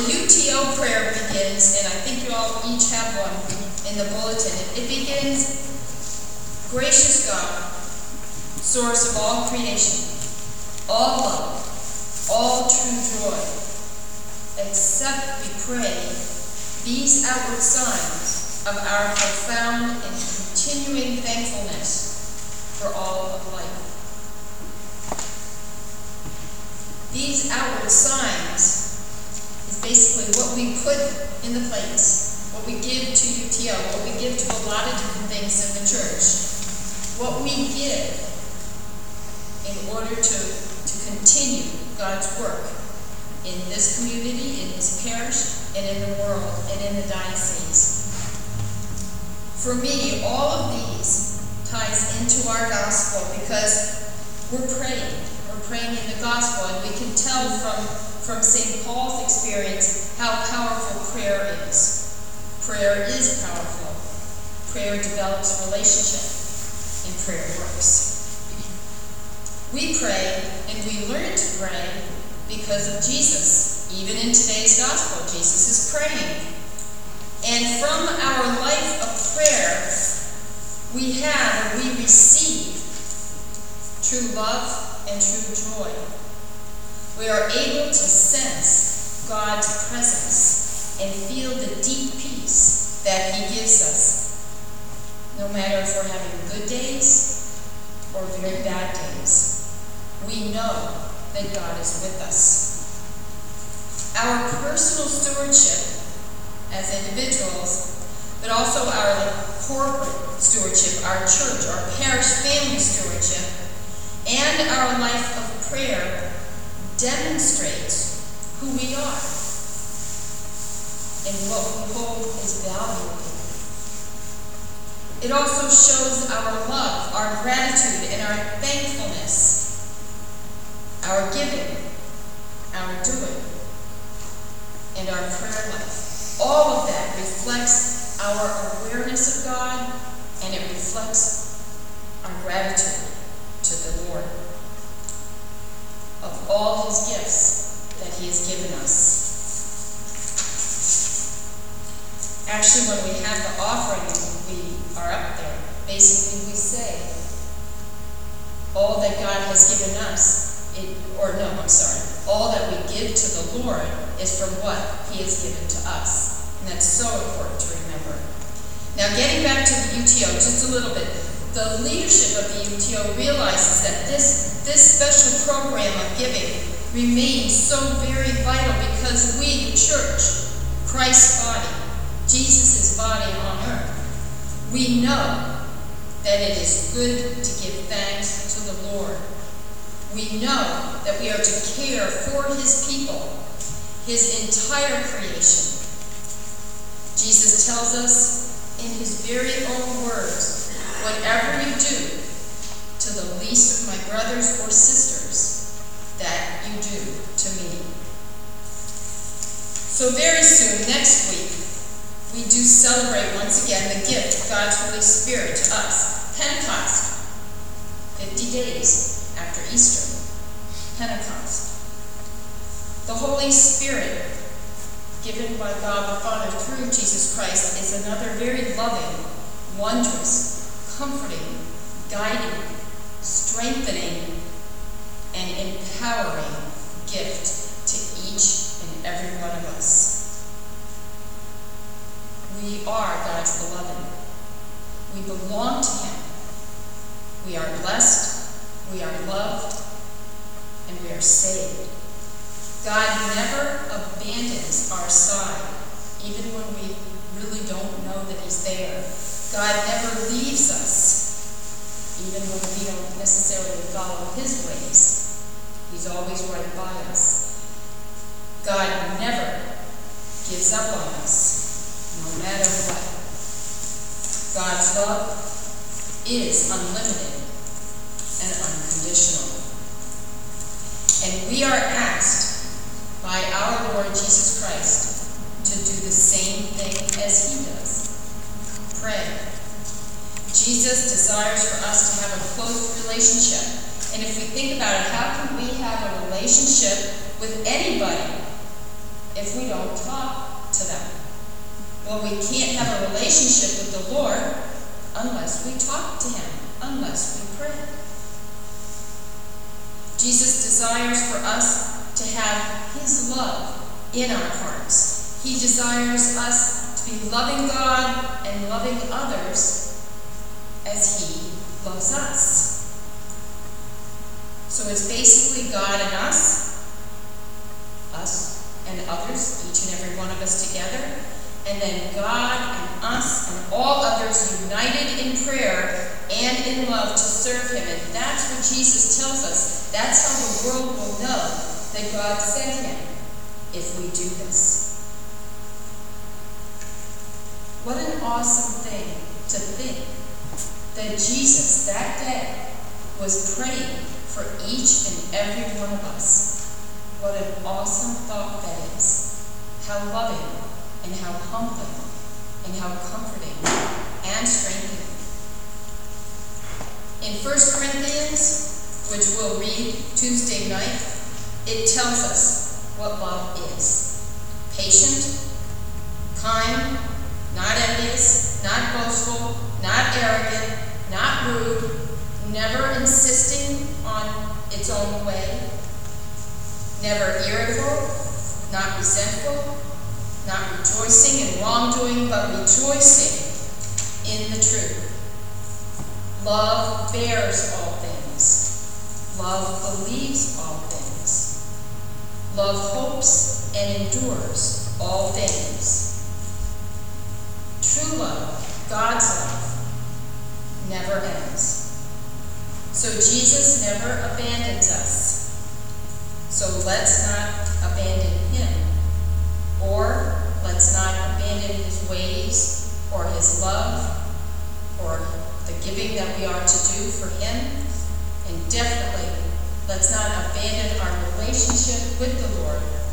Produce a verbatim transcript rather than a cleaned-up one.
U T O prayer begins, and I think you all each have one in the bulletin. It begins, gracious God, source of all creation, all love, all true joy, accept, we pray, these outward signs of our profound and continuing thankfulness for all of life. These outward signs is basically what we put in the plates, what we give to U T O, what we give to a lot of different things in the church, what we give in order to, to continue God's work in this community, in this parish, and in the world, and in the diocese. For me, all of these ties into our gospel because we're praying. We're praying in the gospel, and we can tell from, from Saint Paul's experience how powerful prayer is. Prayer is powerful. Prayer develops relationship, and prayer works. We pray, and we learn to pray because of Jesus. Even in today's gospel, Jesus is praying. And from our life of prayer, we have and we receive true love and true joy. We are able to sense God's presence and feel the deep peace that He gives us. No matter if we're having good days or very bad days, we know that God is with us. Our personal stewardship as individuals, but also our like, corporate stewardship, our church, our parish family stewardship, and our life of prayer demonstrates who we are and what we hold as valuable. It also shows our love, our gratitude, and our thankfulness, our giving, our doing, and our prayer life. All of that reflects our awareness of God, and it reflects our gratitude to the Lord of all His gifts that He has given us. Actually, when we have the offering and we are up there, basically we say, all that God has given us, it, or no, I'm sorry, all that we give to the Lord is from what He has given to us. And that's so important to remember. Now, getting back to the U T O just a little bit, the leadership of the U T O realizes that this, this special program of giving remains so very vital because we, the church, Christ's body, Jesus' body on earth, we know that it is good to give thanks to the Lord. We know that we are to care for His people, His entire creation. Jesus tells us in His very own words, whatever you do to the least of my brothers or sisters, that you do to me. So very soon, next week, we do celebrate once again the gift of God's Holy Spirit to us. Pentecost, fifty days after Easter. Pentecost. The Holy Spirit, given by God the Father through Jesus Christ, is another very loving, wondrous, comforting, guiding, strengthening, and empowering gift to each and every one of us. We are God's beloved. We belong to Him. We are blessed, we are loved, and we are saved. God never abandons our side, even when we really don't know that He's there. God never leaves us, even when we don't necessarily follow His ways. He's always right by us. God never gives up on us, no matter what. God's love is unlimited and unconditional. And we are asked by our Lord Jesus Christ to do the same thing as He does. Pray. Jesus desires for us to have a close relationship. And if we think about it, how can we have a relationship with anybody if we don't talk to them. Well, we can't have a relationship with the Lord unless we talk to him, unless we pray. Jesus desires for us to have his love in our hearts. He desires us to be loving God and loving others as he loves us. So it's basically God and us, us and others, each and every one of us together, and then God and us and all others united in prayer and in love to serve him. And that's what Jesus tells us. That's how the world will know that God sent him, if we do this. What an awesome thing to think that Jesus that day was praying for each and every one of us. What an awesome thought that is. How loving and how humbling and how comforting and strengthening. In First Corinthians, which we'll read Tuesday night, it tells us what love is. Patient, kind, not envious, not boastful, not arrogant, not rude, never insisting on its own way, never irritable, not resentful, not rejoicing in wrongdoing, but rejoicing in the truth. Love bears all things. Love believes all things. Love hopes and endures all things. True love, God's love, never ends. So Jesus never abandons us. So let's not abandon him, or let's not abandon his ways, or his love, or the giving that we are to do for him. And definitely, let's not abandon our relationship with the Lord